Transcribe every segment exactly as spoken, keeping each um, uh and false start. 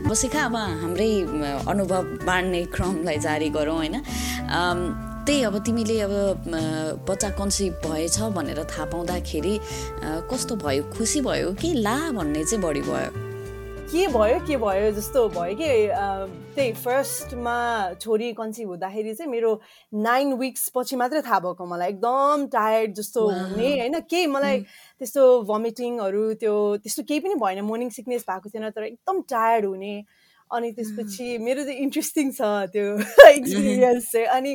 बसेका अब हाम्रै अनुभव बाँड्ने क्रमलाई जारी गरौँ होइन। त्यही अब तिमीले अब बच्चा कन्सिभ भएछ भनेर थाहा पाउँदाखेरि कस्तो भयो, खुसी भयो कि ला भन्ने चाहिँ बढी भयो? के भयो के भयो जस्तो भयो कि त्यही फर्स्टमा छोरी कन्सिभ हुँदाखेरि चाहिँ मेरो नाइन विक्स पछि मात्रै थाहा भएको मलाई एकदम टायर्ड जस्तो हुने होइन, केही मलाई त्यस्तो भमिटिङहरू त्यो त्यस्तो केही पनि भएन, मोर्निङ सिकनेस भएको थिएन तर एकदम टायर्ड हुने। अनि त्यसपछि मेरो चाहिँ इन्ट्रेस्टिङ छ त्यो एक्सपिरियन्स चाहिँ। अनि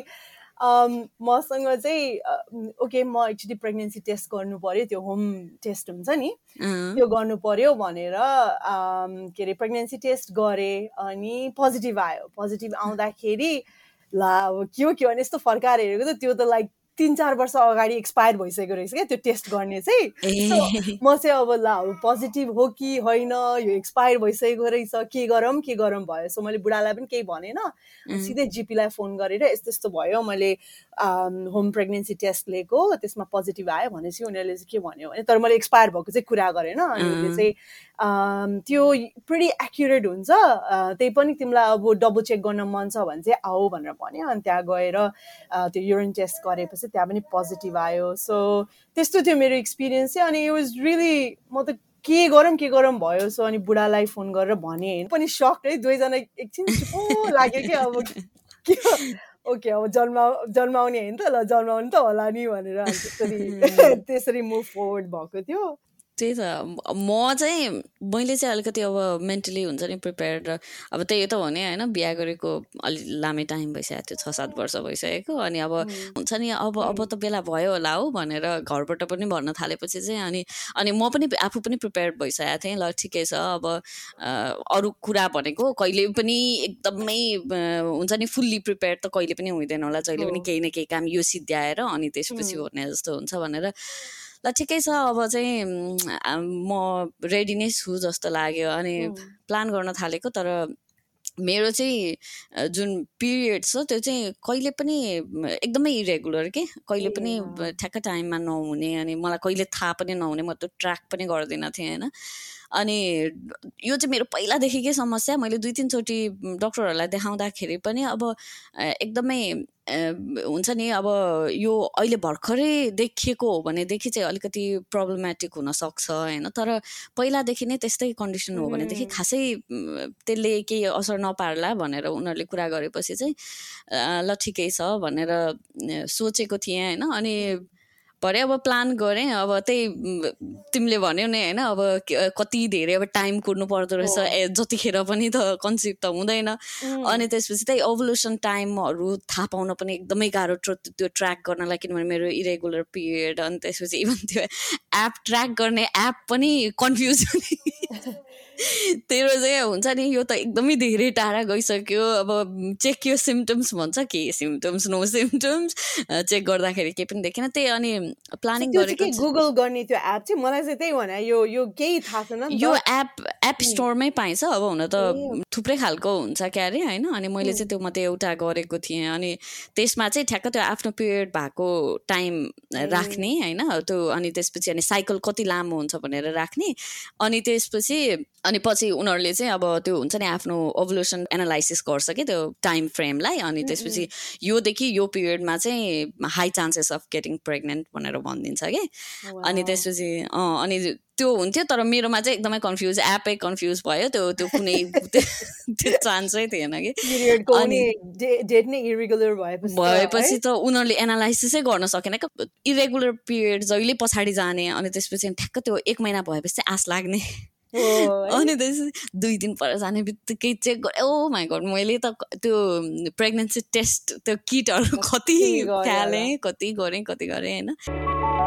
मसँग चाहिँ ओके म एक्चुली प्रेग्नेन्सी टेस्ट गर्नु पर्यो, त्यो होम टेस्ट हुन्छ नि त्यो गर्नु पर्यो भनेर के अरे प्रेग्नेन्सी टेस्ट गरेँ अनि पोजिटिभ आयो। पोजिटिभ आउँदाखेरि ला अब के हो के भने यस्तो फर्काएर हेरेको त त्यो त लाइक तिन चार वर्ष अगाडि एक्सपायर भइसकेको रहेछ क्या त्यो टेस्ट गर्ने चाहिँ। सो म चाहिँ अब ला पोजिटिभ हो कि होइन, यो एक्सपायर भइसकेको रहेछ, के गरौँ के गरौँ भयो। सो मैले बुढालाई पनि केही भनेन, सिधै जिपीलाई फोन गरेर यस्तो यस्तो भयो, मैले होम प्रेग्नेन्सी टेस्ट लिएको त्यसमा पोजिटिभ आयो भनेपछि उनीहरूले चाहिँ के भन्यो भने, तर मैले एक्सपायर भएको चाहिँ कुरा गरेन। अनि उनीहरूले चाहिँ त्यो प्रिटी एक्युरेट हुन्छ, त्यही पनि तिमीलाई अब डबल चेक गर्न मन छ भने चाहिँ आऊ भनेर भन्यो। अनि त्यहाँ गएर त्यो युरिन टेस्ट गरेपछि त्यहाँ पनि पोजिटिभ आयो। सो त्यस्तो थियो मेरो एक्सपिरियन्स चाहिँ। अनि इट वाज रियली म त के गरौँ के गरौँ भयो। सो अनि बुढालाई फोन गरेर भने होइन पनि सक्ड है, दुवैजना एकछिन चुपो लाग्यो कि अब के ओके अब जन्मा जन्माउने होइन त, ल जन्माउने त होला नि भनेर त्यसरी त्यसरी मुभ फरवर्ड भएको थियो। त्यही त म चाहिँ मैले चाहिँ अलिकति अब मेन्टली हुन्छ नि प्रिपेयर्ड। अब त्यही त हो नि होइन, बिहा गरेको अलि लामै टाइम भइसकेको थियो, छ सात वर्ष भइसकेको। अनि अब हुन्छ नि अब अब त बेला भयो होला हो भनेर घरबाट पनि भन्न थालेपछि चाहिँ अनि अनि म पनि आफू पनि प्रिपेयर्ड भइसकेको थिएँ। ल ठिकै छ, अब अरू कुरा भनेको कहिले पनि एकदमै हुन्छ नि फुल्ली प्रिपेयर्ड त कहिले पनि हुँदैन होला, जहिले पनि केही न केही काम यो सिद्ध्याएर अनि त्यसपछि भन्ने जस्तो हुन्छ भनेर ल ठिकै छ अब चाहिँ म रेडी नै छु जस्तो लाग्यो। अनि प्लान गर्न थालेको, तर मेरो चाहिँ जुन पिरियड छ त्यो चाहिँ कहिले पनि एकदमै इरेगुलर के, कहिले पनि ठ्याक्क टाइममा नहुने, अनि मलाई कहिले थाहा पनि नहुने, म त्यो ट्र्याक पनि गर्दिनँ थिएँ होइन। अनि यो चाहिँ मेरो पहिलादेखिकै समस्या। मैले दुई तिनचोटि डक्टरहरूलाई देखाउँदाखेरि पनि अब एकदमै हुन्छ नि अब यो अहिले भर्खरै देखिएको हो भनेदेखि चाहिँ अलिकति प्रब्लमेटिक हुनसक्छ होइन, तर पहिलादेखि नै त्यस्तै कन्डिसन हो भनेदेखि खासै त्यसले केही असर नपार्ला भनेर उनीहरूले कुरा गरेपछि चाहिँ ल ठिकै छ भनेर सोचेको थिएँ होइन। अनि भरे अब प्लान गरेँ, अब त्यही तिमीले भन्यौ नि होइन, अब कति धेरै अब टाइम कुर्नु पर्दो रहेछ, ए जतिखेर पनि त कन्सिभ त हुँदैन। अनि त्यसपछि त्यही ओभुलेसन टाइमहरू थाहा पाउन पनि एकदमै गाह्रो त्यो ट्र्याक गर्नलाई, किनभने मेरो इरेगुलर पिरियड। अनि त्यसपछि इभन त्यो एप ट्र्याक गर्ने एप पनि कन्फ्युज हुने तेरो चाहिँ हुन्छ नि यो त एकदमै धेरै टाढा गइसक्यो। अब चेक यो सिम्टम्स भन्छ, के सिम्टम्स नो सिम्टम्स चेक गर्दाखेरि केही पनि देखेन। त्यही अनि प्लानिङ गरेको गुगल गर्ने त्यो एप चाहिँ मलाई चाहिँ त्यही भने यो यो केही थाहा छैन। यो एप एप स्टोरमै पाइन्छ। अब हुन त थुप्रै खालको हुन्छ क्यारे होइन। अनि मैले चाहिँ त्यो मात्रै एउटा गरेको थिएँ। अनि त्यसमा चाहिँ ठ्याक्क त्यो आफ्नो पिरियड भएको टाइम राख्ने होइन त्यो, अनि त्यसपछि अनि साइकल कति लामो हुन्छ भनेर राख्ने। अनि त्यसपछि अनि पछि उनीहरूले चाहिँ अब त्यो हुन्छ नि आफ्नो ओभुलेसन एनालाइसिस गर्छ कि त्यो टाइम फ्रेमलाई। अनि त्यसपछि योदेखि यो पिरियडमा चाहिँ high chances of getting pregnant भनेर भनिदिन्छ कि। अनि त्यसपछि अँ अनि त्यो हुन्थ्यो, तर मेरोमा चाहिँ एकदमै कन्फ्युज, एपै कन्फ्युज भयो। त्यो त्यो कुनै त्यो चान्सै थिएन कि। अनि डेट नै इरेगुलर भएपछि भएपछि त उनीहरूले एनालाइसिसै गर्न सकेन क्या। इरेगुलर पिरियड जहिले पछाडि जाने, अनि त्यसपछि ठ्याक्क त्यो एक महिना भएपछि चाहिँ आश लाग्ने। अनि त्यसपछि दुई दिन पर जाने बित्तिकै चेक गरेँ। ओ माई गड, मैले त त्यो प्रेग्नेन्सी टेस्ट त्यो किटहरू कति फ्यालेँ, कति गरेँ कति गरेँ होइन।